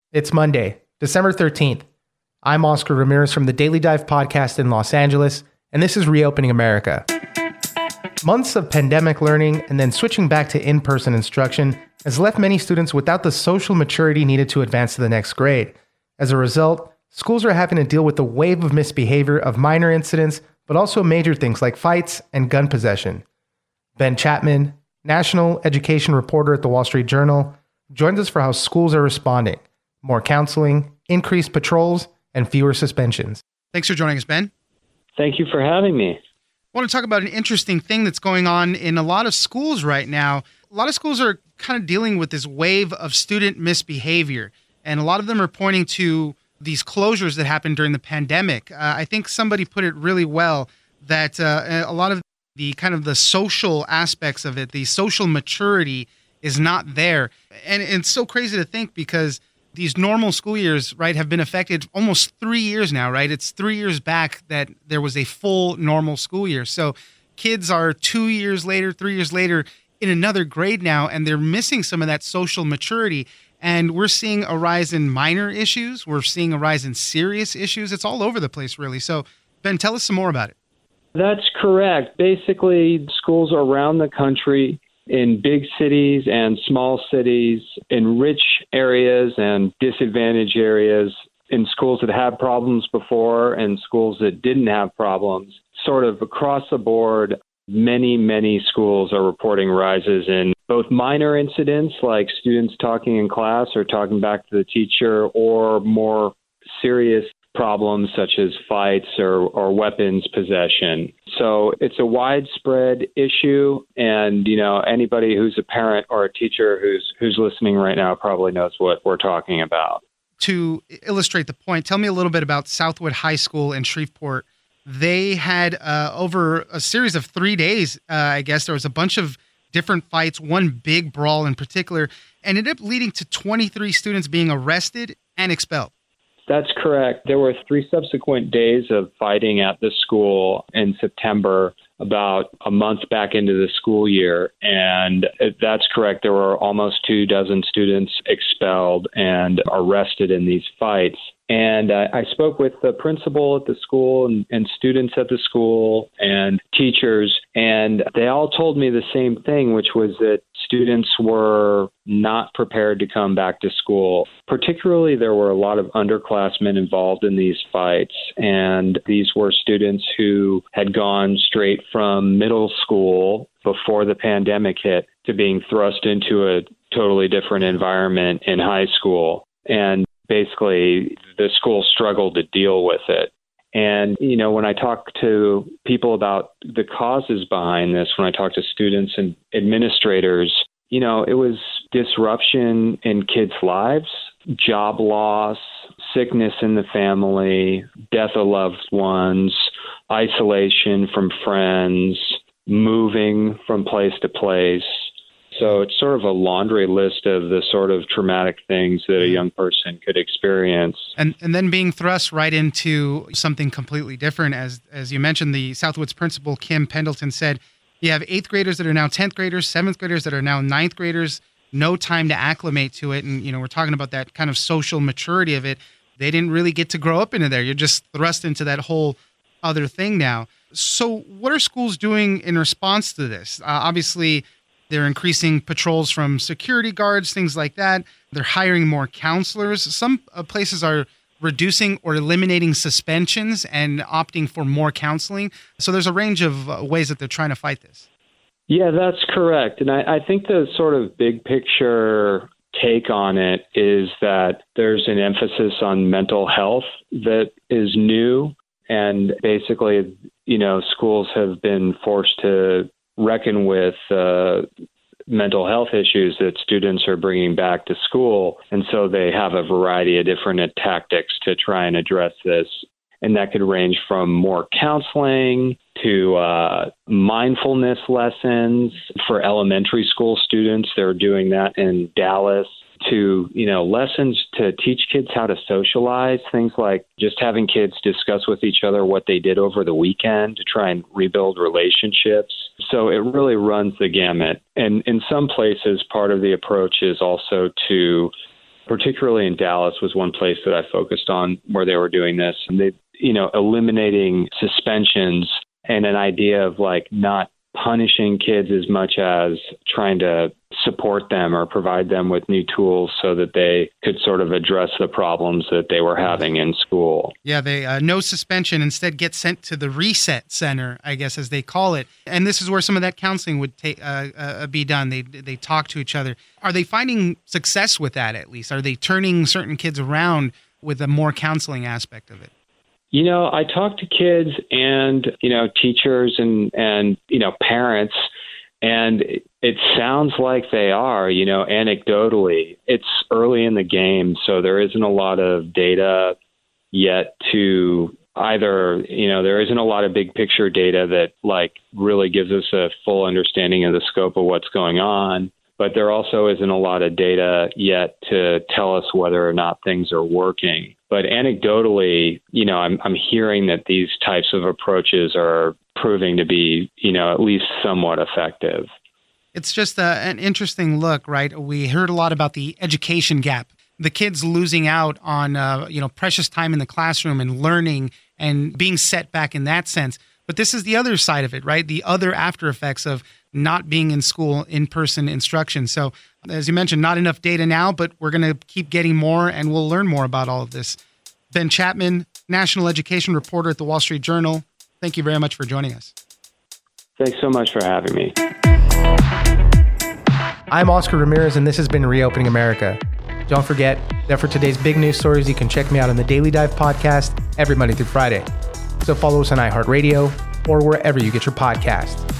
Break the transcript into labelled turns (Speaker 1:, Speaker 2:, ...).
Speaker 1: It's Monday, December 13th. I'm Oscar Ramirez from the Daily Dive podcast in Los Angeles, and this is Reopening America. Months of pandemic learning and then switching back to in-person instruction has left many students without the social maturity needed to advance to the next grade. As a result, schools are having to deal with the wave of misbehavior of minor incidents, but also major things like fights and gun possession. Ben Chapman, national education reporter at the Wall Street Journal, joins us for how schools are responding. More counseling, increased patrols, and fewer suspensions.
Speaker 2: Thanks for joining us, Ben.
Speaker 3: Thank you for having me.
Speaker 2: I want to talk about an interesting thing that's going on in a lot of schools right now. A lot of schools are kind of dealing with this wave of student misbehavior, and a lot of them are pointing to these closures that happened during the pandemic. I think somebody put it really well that a lot of the kind of the social aspects of it, the social maturity is not there. And it's so crazy to think because these normal school years, right, have been affected almost 3 years now, right? It's 3 years back that there was a full normal school year. So kids are 2 years later, 3 years later in another grade now, and they're missing some of that social maturity. And we're seeing a rise in minor issues. We're seeing a rise in serious issues. It's all over the place, really. So, Ben, tell us some more about it.
Speaker 3: That's correct. Basically, schools around the country, in big cities and small cities, in rich areas and disadvantaged areas, in schools that had problems before and schools that didn't have problems, sort of across the board, many schools are reporting rises in both minor incidents like students talking in class or talking back to the teacher, or more serious problems such as fights or weapons possession. So it's a widespread issue, and anybody who's a parent or a teacher who's listening right now probably knows what we're talking about.
Speaker 2: To illustrate the point, tell me a little bit about Southwood High School in Shreveport. They had over a series of 3 days, I guess, there was a bunch of different fights, one big brawl in particular, and ended up leading to 23 students being arrested and expelled.
Speaker 3: That's correct. There were 3 subsequent days of fighting at the school in September, about a month back into the school year. And that's correct. There were almost 24 students expelled and arrested in these fights. And I spoke with the principal at the school and students at the school and teachers, and they all told me the same thing, which was that students were not prepared to come back to school. Particularly, there were a lot of underclassmen involved in these fights, and these were students who had gone straight from middle school before the pandemic hit to being thrust into a totally different environment in high school. And basically, the school struggled to deal with it. And, when I talk to people about the causes behind this, when I talk to students and administrators, it was disruption in kids' lives, job loss, sickness in the family, death of loved ones, isolation from friends, moving from place to place. So it's sort of a laundry list of the sort of traumatic things that a young person could experience.
Speaker 2: And then being thrust right into something completely different. As you mentioned, the Southwoods principal, Kim Pendleton, said you have 8th graders that are now 10th graders, 7th graders that are now 9th graders, no time to acclimate to it. And, we're talking about that kind of social maturity of it. They didn't really get to grow up into there. You're just thrust into that whole other thing now. So what are schools doing in response to this? Obviously, they're increasing patrols from security guards, things like that. They're hiring more counselors. Some places are reducing or eliminating suspensions and opting for more counseling. So there's a range of ways that they're trying to fight this.
Speaker 3: Yeah, that's correct. And I think the sort of big picture take on it is that there's an emphasis on mental health that is new. And basically, schools have been forced to reckon with mental health issues that students are bringing back to school. And so they have a variety of different tactics to try and address this. And that could range from more counseling to mindfulness lessons for elementary school students. They're doing that in Dallas. To, lessons to teach kids how to socialize, things like just having kids discuss with each other what they did over the weekend to try and rebuild relationships. So it really runs the gamut. And in some places, part of the approach is also to particularly in Dallas was one place that I focused on where they were doing this. And they, eliminating suspensions and an idea of like not punishing kids as much as trying to support them or provide them with new tools so that they could sort of address the problems that they were having in school.
Speaker 2: Yeah, they no suspension, instead get sent to the reset center, I guess, as they call it. And this is where some of that counseling would be done. They talk to each other. Are they finding success with that, at least? Are they turning certain kids around with a more counseling aspect of it?
Speaker 3: I talk to kids and, teachers and parents, and it sounds like they are, anecdotally. It's early in the game, so there isn't a lot of data yet to either, there isn't a lot of big picture data that like really gives us a full understanding of the scope of what's going on. But there also isn't a lot of data yet to tell us whether or not things are working. But anecdotally, I'm hearing that these types of approaches are proving to be, at least somewhat effective.
Speaker 2: It's just an interesting look, right? We heard a lot about the education gap, the kids losing out on, precious time in the classroom and learning and being set back in that sense. But this is the other side of it, right? The other after effects of not being in school, in-person instruction. So as you mentioned, not enough data now, but we're going to keep getting more and we'll learn more about all of this. Ben Chapman, national education reporter at the Wall Street Journal. Thank you very much for joining us.
Speaker 3: Thanks so much for having me.
Speaker 1: I'm Oscar Ramirez, and this has been Reopening America. Don't forget that for today's big news stories, you can check me out on the Daily Dive podcast every Monday through Friday. So follow us on iHeartRadio or wherever you get your podcasts.